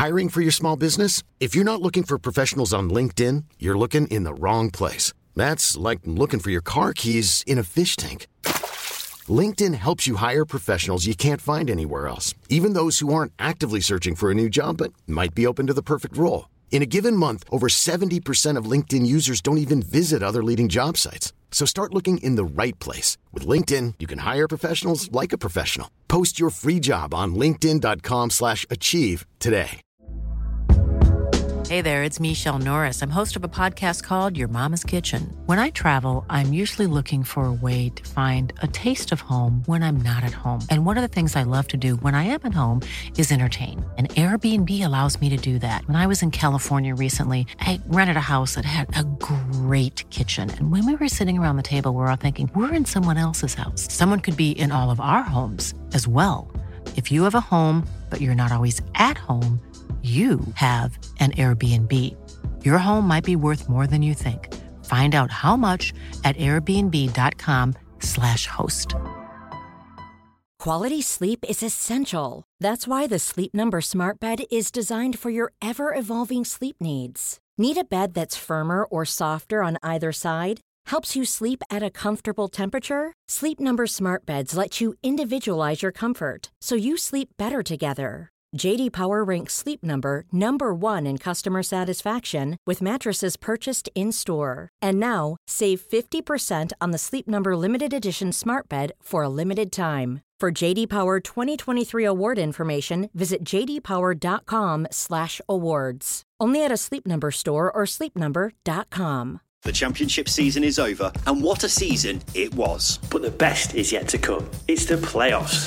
Hiring for your small business? If you're not looking for professionals on LinkedIn, you're looking in the wrong place. That's like looking for your car keys in a fish tank. LinkedIn helps you hire professionals you can't find anywhere else, even those who aren't actively searching for a new job but might be open to the perfect role. In a given month, over 70% of LinkedIn users don't even visit other leading job sites. So start looking in the right place. With LinkedIn, you can hire professionals like a professional. Post your free job on linkedin.com/achieve today. Hey there, it's Michelle Norris. I'm host of a podcast called Your Mama's Kitchen. When I travel, I'm usually looking for a way to find a taste of home when I'm not at home. And one of the things I love to do when I am at home is entertain. And Airbnb allows me to do that. When I was in California recently, I rented a house that had a great kitchen. And when we were sitting around the table, we're all thinking, we're in someone else's house. Someone could be in all of our homes as well. If you have a home, but you're not always at home, you have an Airbnb. Your home might be worth more than you think. Find out how much at airbnb.com/host. Quality sleep is essential. That's why the Sleep Number Smart Bed is designed for your ever-evolving sleep needs. Need a bed that's firmer or softer on either side? Helps you sleep at a comfortable temperature? Sleep Number Smart Beds let you individualize your comfort, so you sleep better together. J.D. Power ranks Sleep Number number 1 in customer satisfaction with mattresses purchased in-store. And now, save 50% on the Sleep Number Limited Edition Smart Bed for a limited time. For J.D. Power 2023 award information, visit jdpower.com/awards. Only at a Sleep Number store or sleepnumber.com. The championship season is over, and what a season it was. But the best is yet to come. It's the playoffs.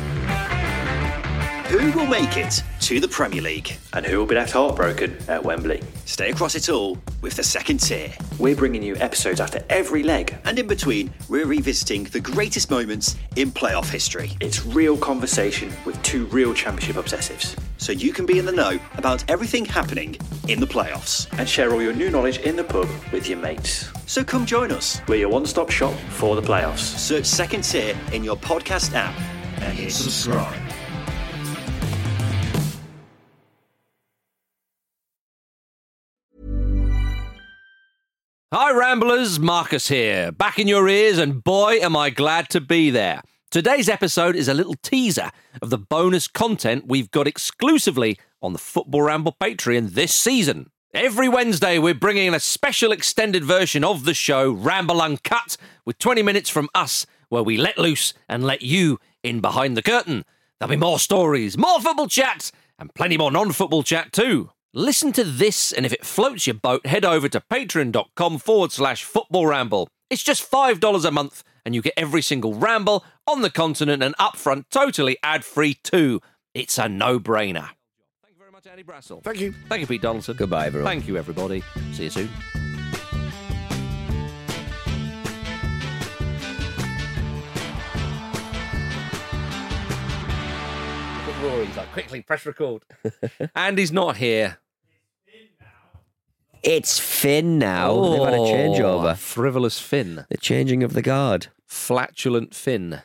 Who will make it to the Premier League? And who will be left heartbroken at Wembley? Stay across it all with the second tier. We're bringing you episodes after every leg. And in between, we're revisiting the greatest moments in playoff history. It's real conversation with two real championship obsessives. So you can be in the know about everything happening in the playoffs. And share all your new knowledge in the pub with your mates. So come join us. We're your one-stop shop for the playoffs. Search Second Tier in your podcast app and hit subscribe. Hi Ramblers, Marcus here, back in your ears, and boy am I glad to be there. Today's episode is a little teaser of the bonus content we've got exclusively on the Football Ramble Patreon this season. Every Wednesday we're bringing in a special extended version of the show, Ramble Uncut, with 20 minutes from us where we let loose and let you in behind the curtain. There'll be more stories, more football chat, and plenty more non-football chat too. Listen to this, and if it floats your boat, head over to patreon.com/football ramble. It's just $5 a month, and you get every single ramble on the continent and upfront, totally ad-free too. It's a no-brainer. Thank you very much, Andy Brassel. Thank you. Thank you, Pete Donaldson. Goodbye, everyone. Thank you, everybody. See you soon. Rory's like, quickly, press record. Andy's not here. It's Finn now. They've had a changeover. Frivolous Finn. The changing of the guard. Flatulent Finn.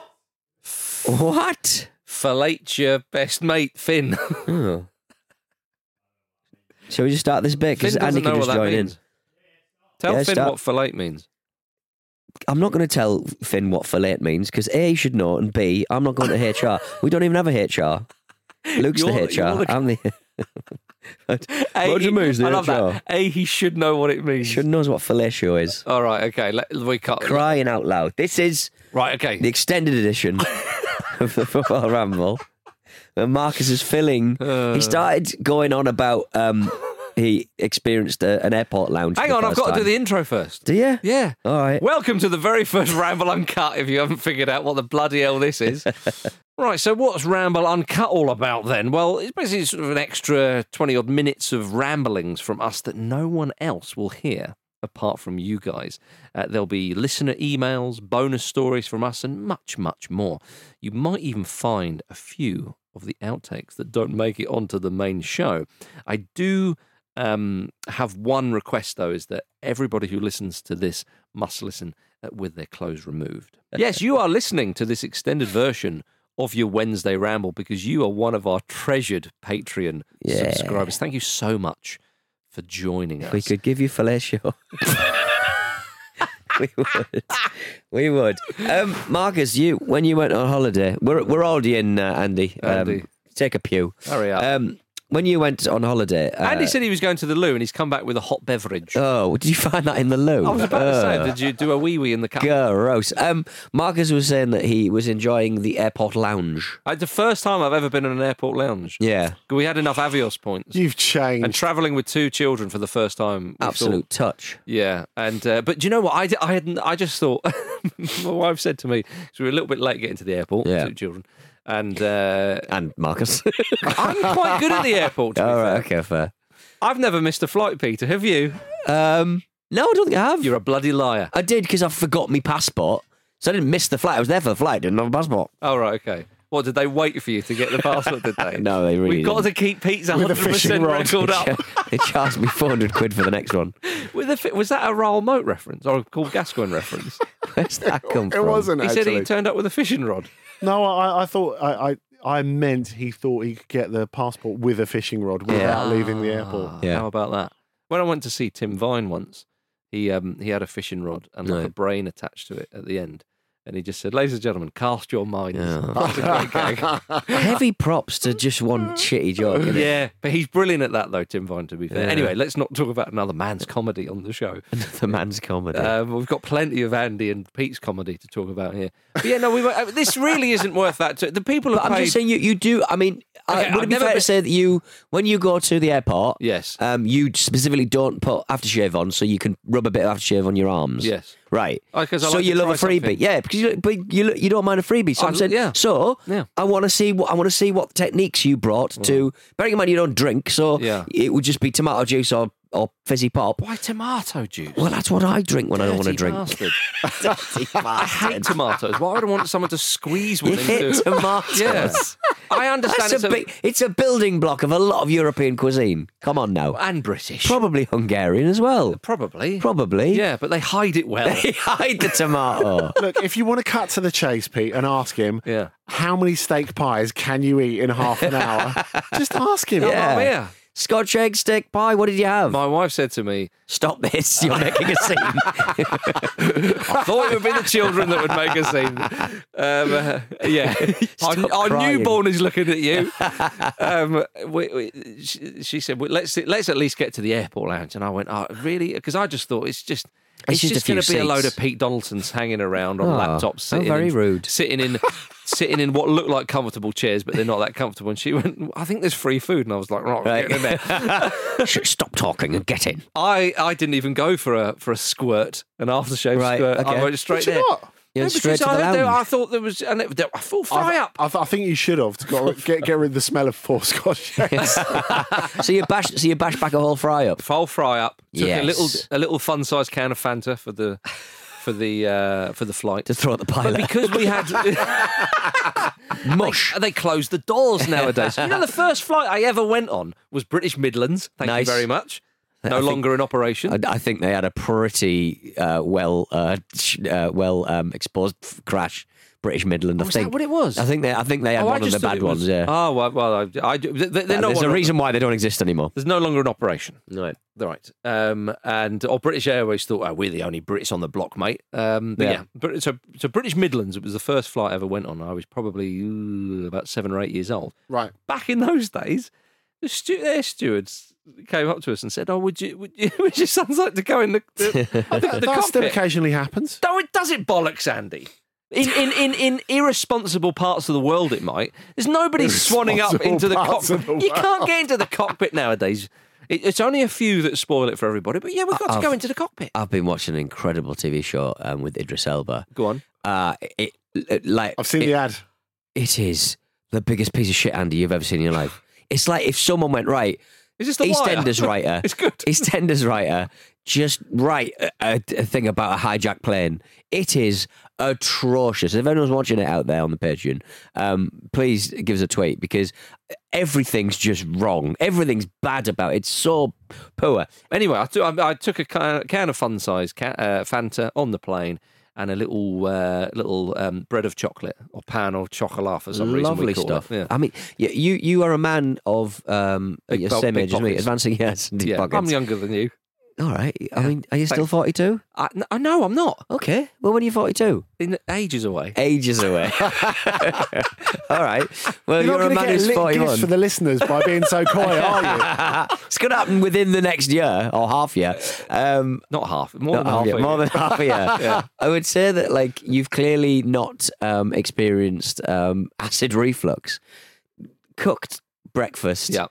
What? Fellate your best mate, Finn. Oh. Shall we just start this bit? Because Andy can just join in. Tell Finn what fellate means. I'm not going to tell Finn what fellate means, because A, he should know, and B, I'm not going to HR. We don't even have a HR. Luke's the HR. I'm the... Roger Moore's the I love HR. that. A, he should know what it means. Should knows what fellatio is. All right, okay. We cut. Crying out loud. This is right. Okay. The extended edition of the Football Ramble. And Marcus is filling. He started going on about he experienced an airport lounge. Hang on, I've got to do the intro first. Do you? Yeah. All right. Welcome to the very first Ramble Uncut, if you haven't figured out what the bloody hell this is. Right, so what's Ramble Uncut all about then? Well, it's basically sort of an extra 20-odd minutes of ramblings from us that no one else will hear apart from you guys. There'll be listener emails, bonus stories from us, and much, much more. You might even find a few of the outtakes that don't make it onto the main show. I do have one request, though, is that everybody who listens to this must listen with their clothes removed. Yes, you are listening to this extended version of your Wednesday ramble because you are one of our treasured Patreon subscribers. Thank you so much for joining us. We could give you fellatio. We would. Marcus, when you went on holiday, we're already in, Andy. Andy. Take a pew. Hurry up. When you went on holiday... Andy said he was going to the loo and he's come back with a hot beverage. Oh, did you find that in the loo? I was about to say, did you do a wee-wee in the cup? Gross. Marcus was saying that he was enjoying the airport lounge. It's the first time I've ever been in an airport lounge. Yeah. We had enough Avios points. You've changed. And travelling with 2 children for the first time. Absolute touch. Yeah. And but do you know what? I just thought... my wife said to me, because we were a little bit late getting to the airport, 2 children. And Marcus. I'm quite good at the airport. All right, okay, fair. I've never missed a flight, Peter. Have you? No, I don't think I have. You're a bloody liar. I did because I forgot my passport, so I didn't miss the flight. I was there for the flight, didn't have a passport. Oh, right, okay. What, did they wait for you to get the passport, did they? No, they really We've got to keep Pete's 100% record up. They charged me 400 quid for the next one. Was that a Raoul Moat reference or a Paul Gascoigne reference? Where's that come from? It wasn't, He actually. said he turned up with a fishing rod. No, I thought... I meant he thought he could get the passport with a fishing rod without leaving the airport. Yeah. How about that? When I went to see Tim Vine once, he had a fishing rod and like a brain attached to it at the end. And he just said, "Ladies and gentlemen, cast your minds." That's a great gag. Heavy props to just one shitty joke. Isn't it? Yeah, but he's brilliant at that, though, Tim Vine, to be fair. Yeah. Anyway, let's not talk about another man's comedy on the show. The man's comedy. We've got plenty of Andy and Pete's comedy to talk about here. But yeah, no, this really isn't worth that. The people who I'm just saying, you do. I mean, would it be fair to say that when you go to the airport, yes, you specifically don't put aftershave on, so you can rub a bit of aftershave on your arms. Yes. Right. So you love a freebie, something. yeah? Because you don't mind a freebie. So I'm saying, yeah. So I want to see what techniques you brought to. Bearing in mind you don't drink, so it would just be tomato juice or fizzy pop. Why tomato juice? Well, that's what I drink when I don't want to drink. Bastard. Dirty bastard. I hate tomatoes. Why would I want someone to squeeze one You hate into? tomatoes. Yes. I understand it's a building block of a lot of European cuisine. Come on now. and British. Probably Hungarian as well. Probably. Yeah, but they hide it well. They hide the tomato. Look, if you want to cut to the chase, Pete, and ask him, Yeah. how many steak pies can you eat in half an hour? Just ask him. Yeah. Yeah. Scotch egg steak pie, what did you have? My wife said to me, Stop this, you're making a scene. I thought it would be the children that would make a scene. Yeah. Stop Our crying. newborn is looking at you. She said, well, let's at least get to the airport lounge. And I went, oh, really? Because I just thought it's just a few going to be a load seats. of Pete Donaldsons hanging around on Oh, laptops. how very rude. Sitting in what looked like comfortable chairs, but they're not that comfortable. And she went, I think there's free food. And I was like, right, Right. get in there. Stop talking and get in. I didn't even go for a squirt, an aftershave Right, squirt. okay. I went straight Did you there. not? You went No, straight to because the I lounge. I thought there was a full fry up. I think you should have to get rid of the smell of 4 Scotch eggs. So you bash back a whole fry up. Full fry up. Took Yes. a little fun sized can of Fanta for the flight. To throw at the But pilot. because we had Mush. they close the doors nowadays. You know, the first flight I ever went on was British Midlands. Thank Nice. you very much. I No think- longer in operation. I think they had a pretty exposed crash. British Midland. I Was think that what it was? I think they had Oh, I one of just the thought bad it was- ones. Yeah. Oh well, I do. They're no There's a longer- reason why they don't exist anymore. There's no longer an operation. Right. Right. Or British Airways thought, oh, we're the only Brits on the block, mate. But Yeah. so British Midlands, it was the first flight I ever went on. I was probably about 7 or 8 years old. Right. Back in those days, the air stewards came up to us and said, "Oh, would your sons like to go in the That still cockpit?" occasionally happens. No, it does it bollocks, Andy. In irresponsible parts of the world, it might. There's nobody swanning up Irresponsible into the parts of cockpit. the You can't world. get into the cockpit nowadays. It's only a few that spoil it for everybody. But yeah, we've got to go into the cockpit. I've been watching an incredible TV show with Idris Elba. Go on. I've seen the ad. It is the biggest piece of shit, Andy, you've ever seen in your life. It's like if someone went, right, Is this the Wire? EastEnders writer. It's good. EastEnders writer, just write a thing about a hijacked plane. It is atrocious. If anyone's watching it out there on the Patreon, please give us a tweet because everything's just wrong. Everything's bad about it. It's so poor. Anyway, I took a can of fun size Fanta on the plane, and a little bread of chocolate or pan of chocolat for some reason. Lovely we call stuff. It. Yeah. I mean, you are a man of your same age as me, pockets. Advancing years. Yeah, pockets. I'm younger than you. All right. I mean, are you still 42? No, I'm not. Okay. Well, when are you 42? In ages away. Ages away. All right. Well, you're a man who's 41. For the listeners by being so coy, are you? It's going to happen within the next year or half year. Not half. More than half. More than half a year. Yeah. I would say that like you've clearly not experienced acid reflux. Cooked breakfast. Yeah.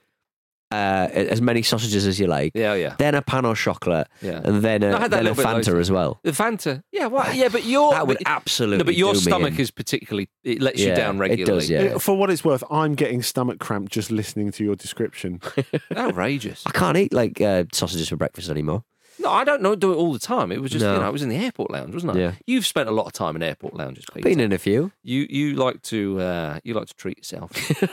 As many sausages as you like. Yeah. Then a pan of chocolate. Yeah. And then a little bit Fanta later. as well. The Fanta. Yeah, well, yeah, but That would absolutely No, but your do me stomach in. is particularly... It lets you Yeah, down it regularly. does, yeah. For what it's worth, I'm getting stomach cramp just listening to your description. Outrageous. I can't eat like sausages for breakfast anymore. No, I don't do it all the time. It was just, No. I was in the airport lounge, wasn't I? Yeah. You've spent a lot of time in airport lounges, Peter. Been in a few. You like to treat yourself.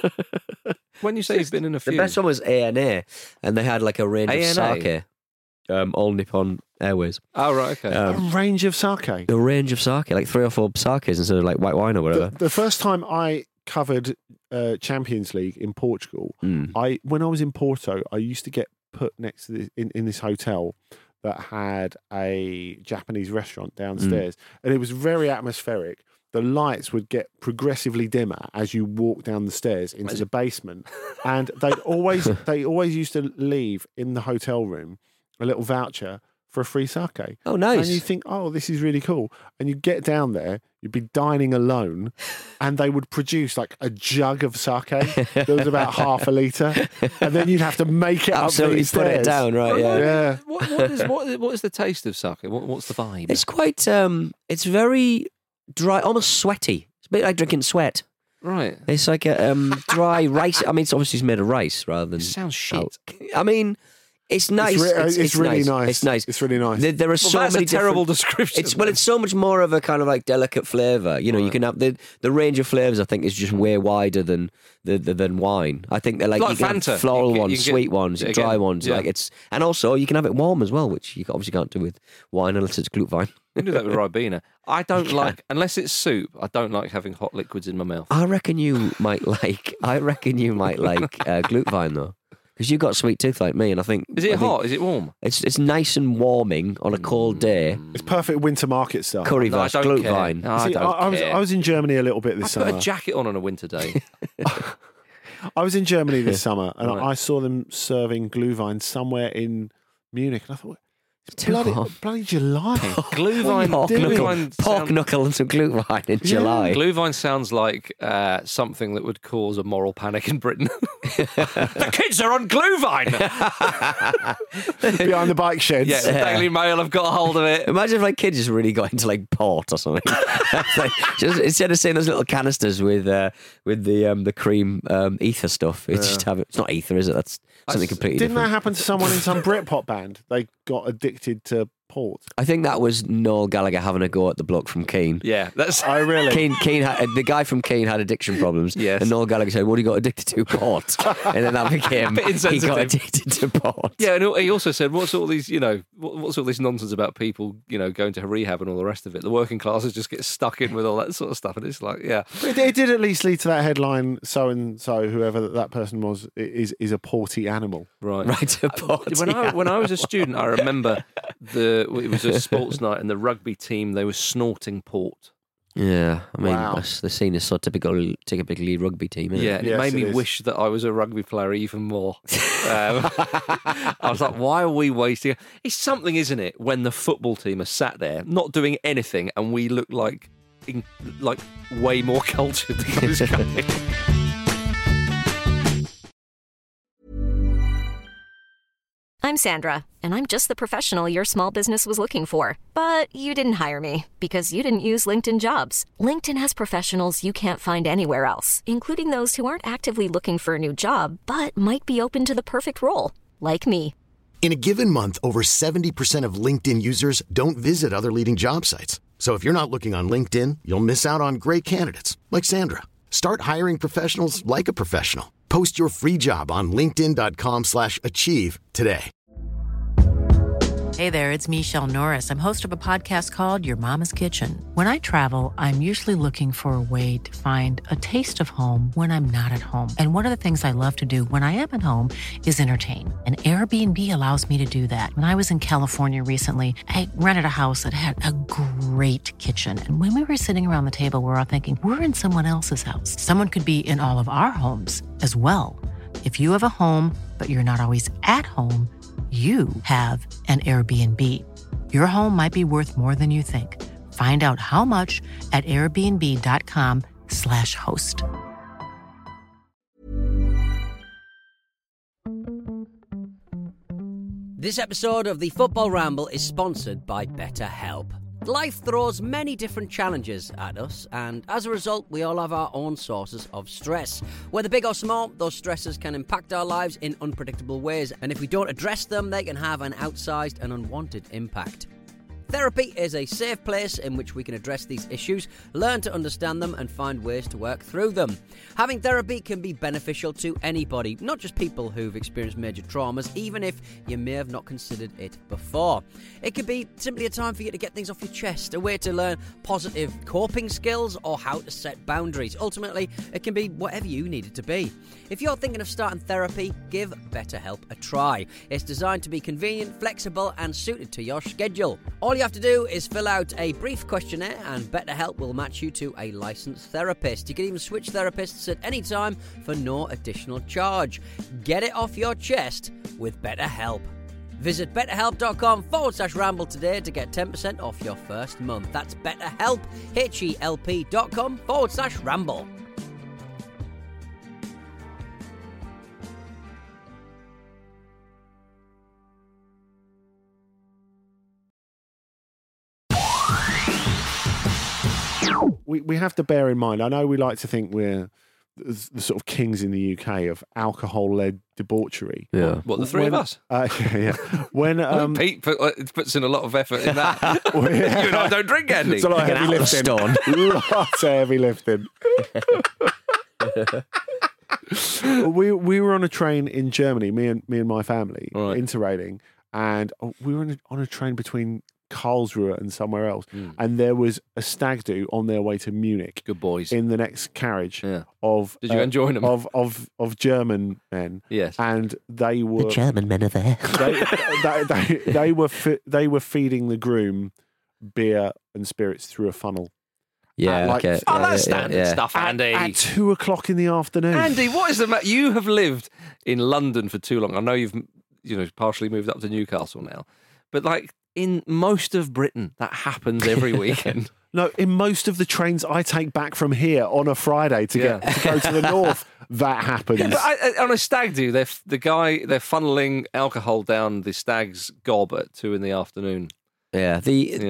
When you say you've been in a few, The best one was ANA, and they had like a range ANA? of sake. All Nippon Airways. Oh right, okay. A range of sake. A range of sake, like 3 or 4 sakes instead of like white wine or whatever. The first time I covered Champions League in Portugal, when I was in Porto, I used to get put next to in this hotel that had a Japanese restaurant downstairs, and it was very atmospheric. The lights would get progressively dimmer as you walk down the stairs into the basement, and they always used to leave in the hotel room a little voucher for a free sake. Oh, nice. And you think, oh, this is really cool. And you get down there, you'd be dining alone, and they would produce like a jug of sake that was about half a litre, and then you'd have to make it Absolutely up these put it stairs. down, right? Yeah. Yeah. What is the taste of sake? What's the vibe? It's quite. It's very dry, almost sweaty. It's a bit like drinking sweat. Right. It's like a dry rice. I mean, it's obviously made of rice rather than. It sounds shit. I mean, it's nice. It's really nice. It's nice. It's really nice. There are so that's many a terrible different- description. It's so much more of a kind of like delicate flavour. You know, you can have the range of flavours. I think is just way wider than wine. I think they're like Like you can Fanta. have floral You can ones, get- sweet ones, again, dry ones. yeah. Like and also you can have it warm as well, which you obviously can't do with wine unless it's glute vine. You can do that with Ribena. I don't like, unless it's soup, I don't like having hot liquids in my mouth. I reckon you might like. Glute vine though, because you've got a sweet tooth like me, and I think. Is it hot? Is it warm? It's nice and warming on a cold day. It's perfect winter market stuff. Curry No, I versus don't glute care. vine. No, I See, don't care. I was in Germany a little bit this I put summer. a jacket on a winter day. I was in Germany this summer, and Right. I saw them serving glühwein somewhere in Munich, and I thought, it's Too bloody, hot. bloody July. Glühwein. Pork knuckle and some glute vine in July. Glühwein sounds like something that would cause a moral panic in Britain. The kids are on Glühwein. Behind the bike sheds. Yeah, the Daily Mail have got a hold of it. Imagine if like kids just really got into like port or something. Like, just, instead of seeing those little canisters with the cream ether stuff, it's just have it. It's not ether, is it? That's something completely Didn't that different. happen to someone in some Britpop band? They got addicted to port. I think that was Noel Gallagher having a go at the bloke from Keane. Yeah, that's. Oh, really? Keane had, the guy from Keane had addiction problems. Yes. And Noel Gallagher said, "What he got addicted to? Port." And then that became Bit he insensitive. got addicted to port. Yeah, and he also said, "What's all these, what's all this nonsense about people, going to rehab and all the rest of it? The working classes just get stuck in with all that sort of stuff." And it's like, yeah, It did at least lead to that headline, so and so, whoever that person was, is a porty animal. right. Right, a port. When I was a student, I remember it was a sports night, and the rugby team, they were snorting port. Yeah, I mean, Wow. the scene is so typically rugby team, isn't Yeah, it? and it Yes, made me it is. wish that I was a rugby player even more. I was like, why are we wasting? It's something, isn't it, when the football team are sat there not doing anything, and we look like way more cultured than those guys. I'm Sandra, and I'm just the professional your small business was looking for. But you didn't hire me because you didn't use LinkedIn Jobs. LinkedIn has professionals you can't find anywhere else, including those who aren't actively looking for a new job, but might be open to the perfect role, like me. In a given month, over 70% of LinkedIn users don't visit other leading job sites. So if you're not looking on LinkedIn, you'll miss out on great candidates like Sandra. Start hiring professionals like a professional. Post your free job on linkedin.com/achieve today. Hey there, it's Michelle Norris. I'm host of a podcast called Your Mama's Kitchen. When I travel, I'm usually looking for a way to find a taste of home when I'm not at home. And one of the things I love to do when I am at home is entertain. And Airbnb allows me to do that. When I was in California recently, I rented a house that had a great kitchen. And when we were sitting around the table, we were all thinking, we're in someone else's house. Someone could be in all of our homes as well. If you have a home, but you're not always at home, you have an Airbnb. Your home might be worth more than you think. Find out how much at airbnb.com/host. This episode of the Football Ramble is sponsored by BetterHelp. Life throws many different challenges at us, and as a result, we all have our own sources of stress. Whether big or small, those stresses can impact our lives in unpredictable ways, and if we don't address them, they can have an outsized and unwanted impact. Therapy is a safe place in which we can address these issues, learn to understand them, and find ways to work through them. Having therapy can be beneficial to anybody, not just people who've experienced major traumas, even if you may have not considered it before. It could be simply a time for you to get things off your chest, a way to learn positive coping skills, or how to set boundaries. Ultimately, it can be whatever you need it to be. If you're thinking of starting therapy, give BetterHelp a try. It's designed to be convenient, flexible, and suited to your schedule. All you have to do is fill out a brief questionnaire, and BetterHelp will match you to a licensed therapist. You can even switch therapists at any time for no additional charge. Get it off your chest with BetterHelp. Visit betterhelp.com/ramble today to get 10% off your first month. That's BetterHelp, HELP.com/ramble. We have to bear in mind, I know we like to think we're the sort of kings in the UK of alcohol-led debauchery. Yeah. What, the three of us? Yeah. When Pete puts in a lot of effort in that. Well, yeah. You and I don't drink, Andy. It's a lot of heavy lifting. Lots of heavy lifting. We were on a train in Germany, me and my family, interrailing, and we were on a train between Karlsruhe and somewhere else, and there was a stag do on their way to Munich. Good boys. In the next carriage Did you enjoy them? Of German men. Yes, and they were the German men are there. They were feeding the groom beer and spirits through a funnel. Yeah, okay. That's standard stuff, Andy. At 2 o'clock in the afternoon. Andy, what is the matter? You have lived in London for too long. I know you've partially moved up to Newcastle now, but like, in most of Britain, that happens every weekend. No, in most of the trains I take back from here on a Friday to go to the north, that happens. Yeah, but on a stag do, they're funneling alcohol down the stag's gob at 2 PM. Yeah,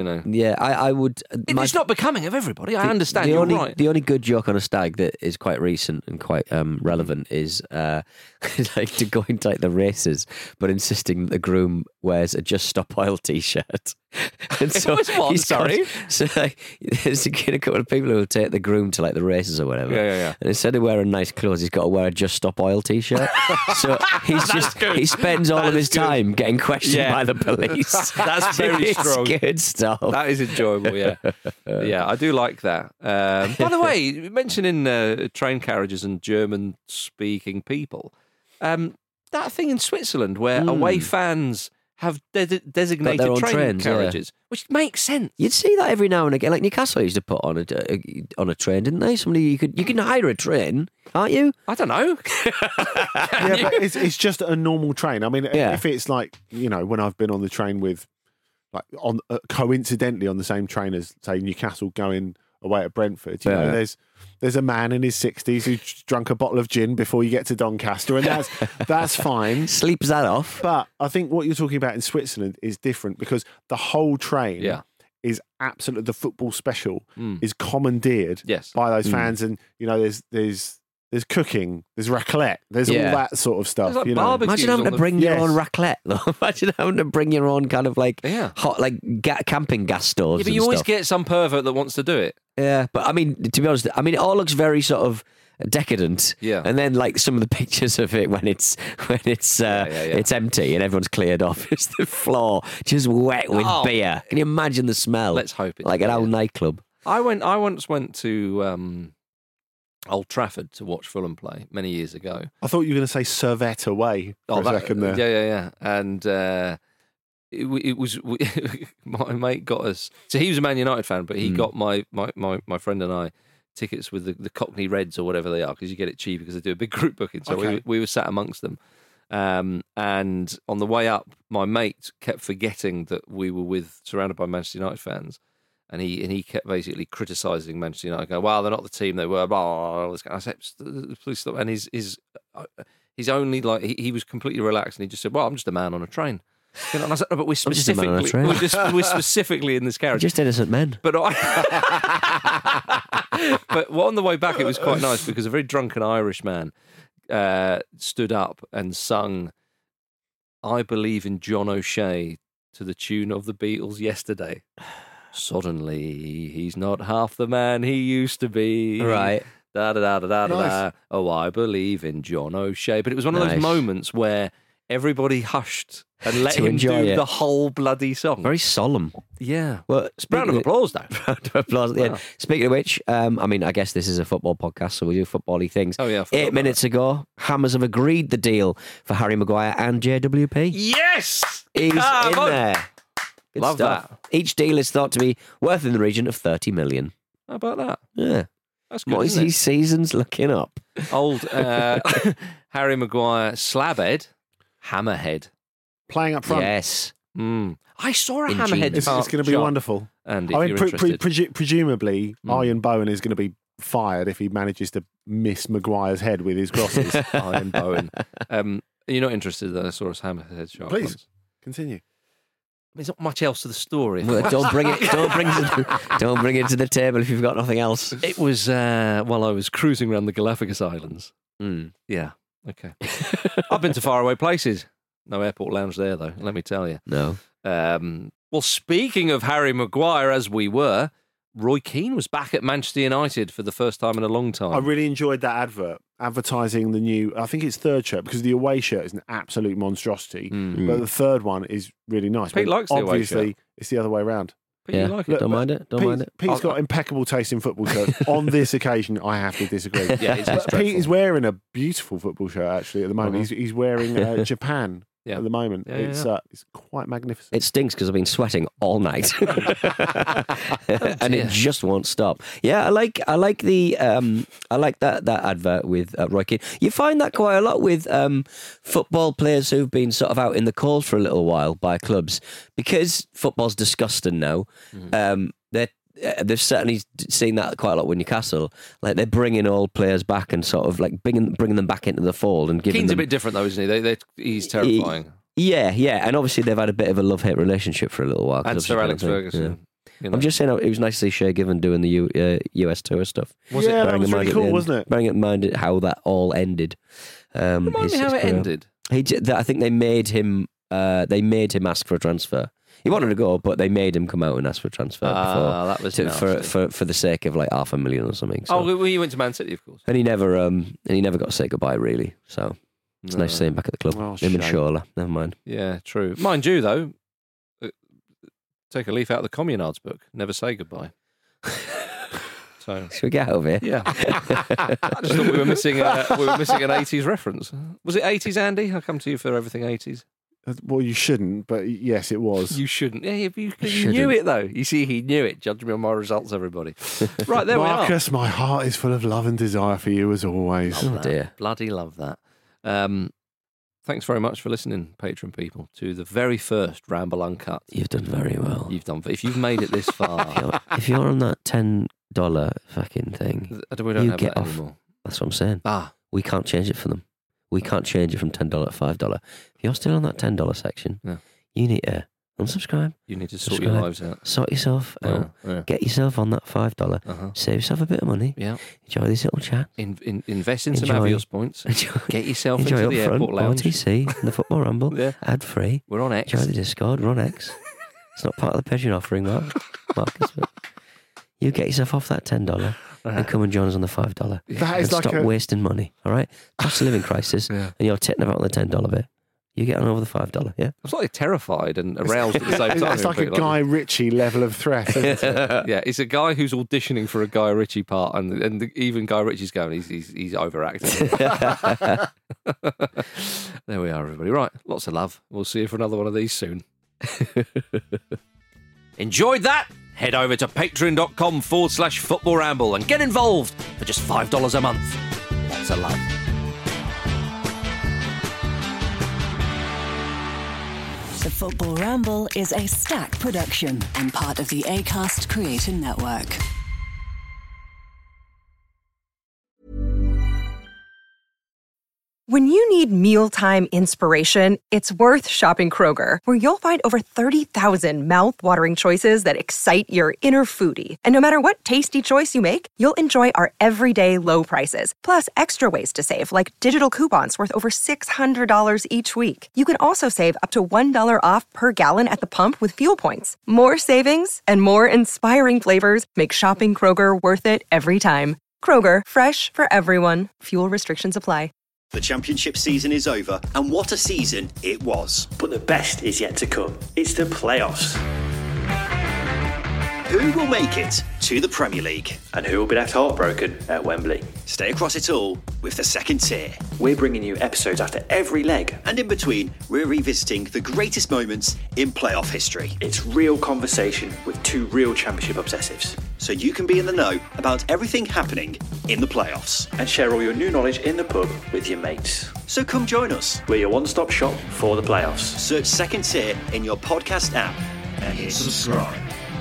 I would. It's not becoming of everybody. I understand. You're right. The only good joke on a stag that is quite recent and quite relevant is like to go into like the races, but insisting that the groom wears a Just Stop Oil T-shirt. And so sorry. So like, there's a couple of people who will take the groom to like the races or whatever. Yeah. And instead of wearing nice clothes, he's got to wear a Just Stop Oil T-shirt. So he spends all of his time getting questioned by the police. That's very strong. Good stuff. That is enjoyable. Yeah, yeah, I do like that. By the way, mentioning train carriages and German-speaking people, that thing in Switzerland where away fans have designated train carriages, which makes sense. You'd see that every now and again. Like Newcastle used to put on a train, didn't they? Somebody you can hire a train, can't you? I don't know. But it's just a normal train. I mean, if it's like, when I've been on the train with, like, coincidentally on the same train as, say, Newcastle going away at Brentford, there's a man in his 60s who's drunk a bottle of gin before you get to Doncaster, and that's fine. Sleeps that off. But I think what you're talking about in Switzerland is different, because the whole train is absolutely, the football special is commandeered by those fans, and there's cooking, there's raclette, there's all that sort of stuff. Like imagine having to bring your own raclette, though. Imagine having to bring your own kind of like hot, like camping gas stoves. Yeah, but you always get some pervert that wants to do it. Yeah, but I mean, to be honest, it all looks very sort of decadent. Yeah. And then like some of the pictures of it when it's it's empty and everyone's cleared off. It's the floor just wet with beer. Can you imagine the smell? Let's hope it's like an old nightclub. I once went to Old Trafford to watch Fulham play many years ago. I thought you were going to say Servette away for a second there. Yeah. And it was my mate got us. So he was a Man United fan, but he got my friend and I tickets with the Cockney Reds or whatever they are, because you get it cheap because they do a big group booking. So we were sat amongst them. And on the way up, my mate kept forgetting that we were surrounded by Manchester United fans. And he kept basically criticising Manchester United, going, "Well, they're not the team they were." Blah, blah, blah. I said, "Please stop." And he's only like he was completely relaxed, and he just said, "Well, I'm just a man on a train." And I said, "No, but we're specifically in this carriage, just innocent men." But but on the way back, it was quite nice because a very drunken Irish man stood up and sung "I Believe in John O'Shea" to the tune of the Beatles' "Yesterday." Suddenly, he's not half the man he used to be. Right. Da da da da da da. Oh, I believe in John O'Shea. But it was one of those moments where everybody hushed and let him do the whole bloody song. Very solemn. Yeah. Well, round of applause, though. Round of applause at the end. Speaking of which, I mean, I guess this is a football podcast, so we do football-y things. Oh, yeah. 8 minutes ago, Hammers have agreed the deal for Harry Maguire and JWP. Yes! He's in there. Good Love stuff. that. Each deal is thought to be worth in the region of 30 million. How about that? Yeah. That's good, Moisey's season's looking up. Old Harry Maguire, slabhead, hammerhead. Playing up front. Yes. I saw a hammerhead. It's going to be wonderful. And if you're interested. Presumably, Iron Bowen is going to be fired if he manages to miss Maguire's head with his crosses. Iron Bowen. You're not interested that I saw a hammerhead shot? Please, continue. There's not much else to the story. Well, don't bring it to the table if you've got nothing else. It was while I was cruising around the Galapagos Islands. Yeah, okay. I've been to faraway places. No airport lounge there, though. Let me tell you. No. Well, speaking of Harry Maguire, as we were, Roy Keane was back at Manchester United for the first time in a long time. I really enjoyed that advert advertising the new, I think it's third shirt, because the away shirt is an absolute monstrosity, but the third one is really nice. Pete likes the away shirt. Obviously, it's the other way around. Pete, you like it? Don't mind it. Pete's got impeccable taste in football shirts. On this occasion, I have to disagree. Yeah, it's Pete is wearing a beautiful football shirt, actually, at the moment. He's wearing Japan. Yeah. At the moment, it's quite magnificent. It stinks because I've been sweating all night, and it just won't stop. Yeah, I like that advert with Roy Keane. You find that quite a lot with football players who've been sort of out in the cold for a little while by clubs, because football's disgusting now. They've certainly seen that quite a lot with Newcastle. Like, they're bringing old players back and sort of like bringing them back into the fold and giving Keane's them... a bit different though, isn't he? He's terrifying. Yeah, and obviously they've had a bit of a love-hate relationship for a little while. And Sir Alex Ferguson. Yeah. You know. I'm just saying, it was nice to see Shea Given doing the US tour stuff. That was really cool, wasn't it? Bearing in mind how that all ended. Remind me how it ended. I think they made him ask for a transfer. He wanted to go, but they made him come out and ask for a transfer before. That was for the sake of like $500,000 or something. So. Well, he went to Man City, of course, and he never got to say goodbye, really. So it's nice to see him back at the club. Him and Shola, never mind. Yeah, true. Mind you, though, take a leaf out of the Communards book. Never say goodbye. So should we get out of here? Yeah. I just thought we were missing an 80s reference. Was it 80s, Andy? I'll come to you for everything 80s. Well, you shouldn't, but yes, it was. You shouldn't. Yeah, you knew it, though. You see, he knew it. Judge me on my results, everybody. Right, there Marcus, my heart is full of love and desire for you, as always. Oh, dear. Bloody love that. Thanks very much for listening, Patreon people, to the very first Ramble Uncut. You've done very well. If you've made it this far. if you're on that $10 fucking thing, we don't have that anymore. That's what I'm saying. We can't change it for them. We can't change it from $10 to $5. If you're still on that $10 section, you need to unsubscribe. You need to sort your lives out. Sort yourself out. Yeah. Get yourself on that $5. Save yourself a bit of money. Yeah. Enjoy this little chat. Invest in some Avios points. Get yourself into the airport lounge. RTC, the Football Ramble. Ad free. We're on X. Enjoy the Discord. We're on X. It's not part of the Patreon offering, Marcus. But you get yourself off that $10. and come and join us on the $5. That is and stop wasting money, all right? Cost of living crisis, and you're titting about on the $10 bit. You get on over the $5, yeah? I'm slightly terrified and aroused at the same time. It's like a Guy Ritchie level of threat, isn't it? Yeah, it's a guy who's auditioning for a Guy Ritchie part, and even Guy Ritchie's going, he's overacting. There we are, everybody. Right, lots of love. We'll see you for another one of these soon. Enjoyed that? Head over to patreon.com/Football Ramble and get involved for just $5 a month. Lots of love. The Football Ramble is a Stack production and part of the Acast Creator Network. When you need mealtime inspiration, it's worth shopping Kroger, where you'll find over 30,000 mouth-watering choices that excite your inner foodie. And no matter what tasty choice you make, you'll enjoy our everyday low prices, plus extra ways to save, like digital coupons worth over $600 each week. You can also save up to $1 off per gallon at the pump with fuel points. More savings and more inspiring flavors make shopping Kroger worth it every time. Kroger, fresh for everyone. Fuel restrictions apply. The championship season is over, and what a season it was. But the best is yet to come. It's the playoffs. Who will make it to the Premier League? And who will be left heartbroken at Wembley? Stay across it all with the second tier. We're bringing you episodes after every leg. And in between, we're revisiting the greatest moments in playoff history. It's real conversation with two real championship obsessives. So you can be in the know about everything happening in the playoffs. And share all your new knowledge in the pub with your mates. So come join us. We're your one-stop shop for the playoffs. Search Second Tier in your podcast app and hit subscribe.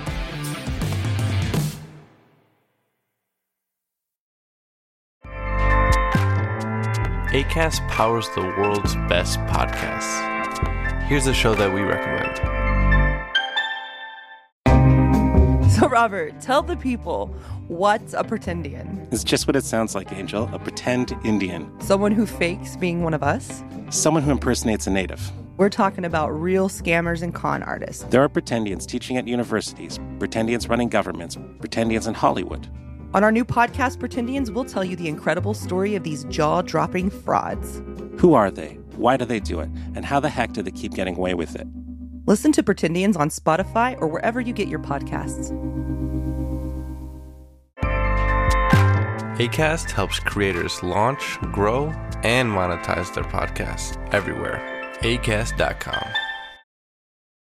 Acast powers the world's best podcasts. Here's a show that we recommend. So, Robert, tell the people, what's a pretendian? It's just what it sounds like, Angel. A pretend Indian. Someone who fakes being one of us? Someone who impersonates a native. We're talking about real scammers and con artists. There are pretendians teaching at universities, pretendians running governments, pretendians in Hollywood. On our new podcast, Pretendians, we'll tell you the incredible story of these jaw-dropping frauds. Who are they? Why do they do it? And how the heck do they keep getting away with it? Listen to Pretendians on Spotify or wherever you get your podcasts. Acast helps creators launch, grow, and monetize their podcasts everywhere. Acast.com.